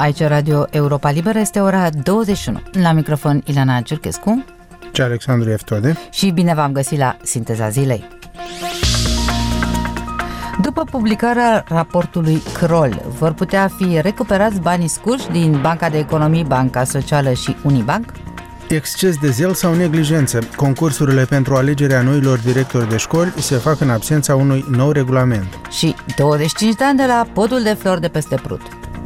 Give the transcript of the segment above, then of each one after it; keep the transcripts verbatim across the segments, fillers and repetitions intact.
Aici Radio Europa Liberă, este ora douăzeci și unu. La microfon Ileana Ciurchescu și Alexandru Eftode. Și bine v-am găsit la Sinteza Zilei. După publicarea raportului Kroll, vor putea fi recuperați banii scurși din Banca de Economii, Banca Socială și Unibanc? Exces de zel sau neglijență. Concursurile pentru alegerea noilor directori de școli se fac în absența unui nou regulament. Și douăzeci și cinci de ani de la podul de flori de peste Prut.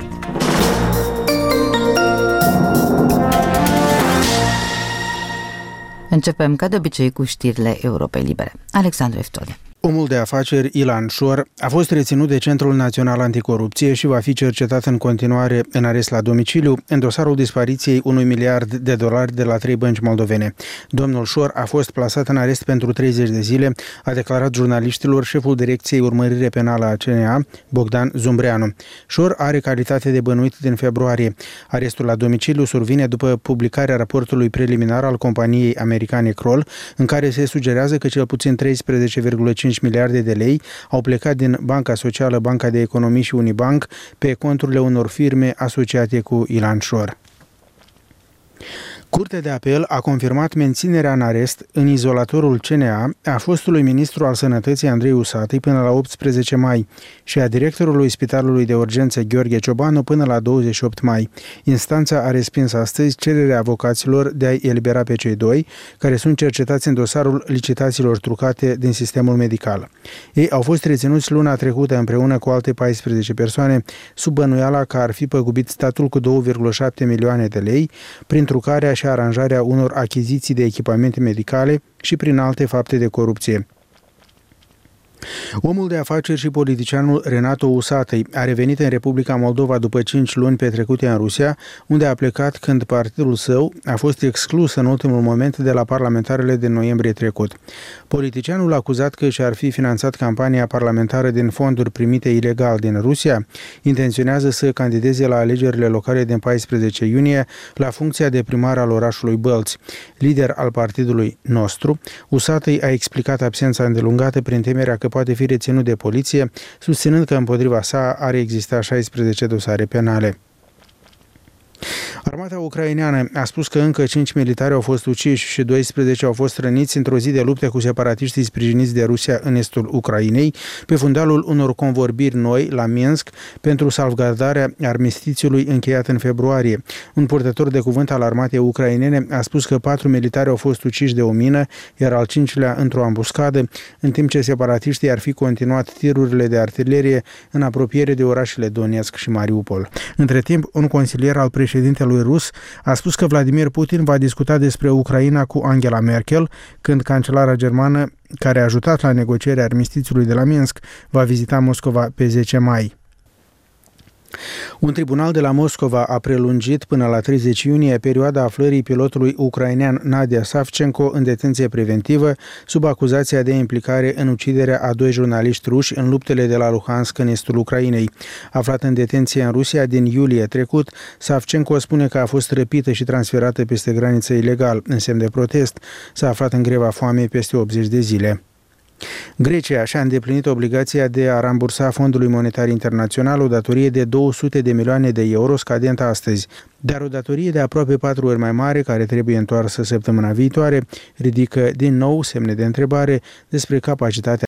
Începem ca de obicei cu știrile Europei Libere. Alexandru Eftode. Omul de afaceri Ilan Shor a fost reținut de Centrul Național Anticorupție și va fi cercetat în continuare în arest la domiciliu în dosarul dispariției unui miliard de dolari de la trei bănci moldovene. Domnul Shor a fost plasat în arest pentru treizeci de zile, a declarat jurnaliștilor șeful Direcției Urmărire Penală a C N A, Bogdan Zumbreanu. Shor are calitate de bănuit din februarie. Arestul la domiciliu survine după publicarea raportului preliminar al companiei americane Kroll, în care se sugerează că cel puțin treisprezece virgulă cinci miliarde de lei au plecat din Banca Socială, Banca de Economii și Unibanc pe conturile unor firme asociate cu Ilan Shor. Curtea de apel a confirmat menținerea în arest în izolatorul C N A a fostului ministru al Sănătății Andrei Usatăi până la optsprezece mai și a directorului Spitalului de Urgență Gheorghe Ciobanu până la douăzeci și opt mai. Instanța a respins astăzi cererea avocaților de a-i elibera pe cei doi, care sunt cercetați în dosarul licitațiilor trucate din sistemul medical. Ei au fost reținuți luna trecută împreună cu alte paisprezece persoane sub bănuiala că ar fi păgubit statul cu două virgulă șapte milioane de lei prin trucarea și aranjarea unor achiziții de echipamente medicale și prin alte fapte de corupție. Omul de afaceri și politicianul Renato Usatăi a revenit în Republica Moldova după cinci luni petrecute în Rusia, unde a plecat când partidul său a fost exclus în ultimul moment de la parlamentarele din noiembrie trecut. Politicianul a acuzat că și-ar fi finanțat campania parlamentară din fonduri primite ilegal din Rusia, intenționează să candideze la alegerile locale din paisprezece iunie la funcția de primar al orașului Bălți. Lider al partidului nostru, Usatăi a explicat absența îndelungată prin temerea că poate fi reținut de poliție, susținând că împotriva sa ar exista șaisprezece dosare penale. Armata ucraineană a spus că încă cinci militari au fost uciși și doisprezece au fost răniți într-o zi de lupte cu separatiștii sprijiniți de Rusia în estul Ucrainei, pe fundalul unor convorbiri noi la Minsk pentru salvgardarea armistițiului încheiat în februarie. Un purtător de cuvânt al armatei ucrainene a spus că patru militari au fost uciși de o mină, iar al cincilea într-o ambuscadă, în timp ce separatiștii ar fi continuat tirurile de artilerie în apropiere de orașele Donetsk și Mariupol. Între timp, un consilier al președintelui rus a spus că Vladimir Putin va discuta despre Ucraina cu Angela Merkel, când cancelara germană, care a ajutat la negocierea armistițiului de la Minsk, va vizita Moscova pe zece mai. Un tribunal de la Moscova a prelungit până la treizeci iunie perioada aflării pilotului ucrainean Nadia Savchenko în detenție preventivă sub acuzația de implicare în uciderea a doi jurnaliști ruși în luptele de la Luhansk în estul Ucrainei. Aflat în detenție în Rusia din iulie trecut, Savchenko spune că a fost răpită și transferată peste graniță ilegal în semn de protest. S-a aflat în greva foamei peste optzeci de zile. Grecia și-a îndeplinit obligația de a rambursa Fondului Monetar Internațional o datorie de două sute de milioane de euro scadentă astăzi, dar o datorie de aproape patru ori mai mare, care trebuie întoarsă săptămâna viitoare, ridică din nou semne de întrebare despre capacitatea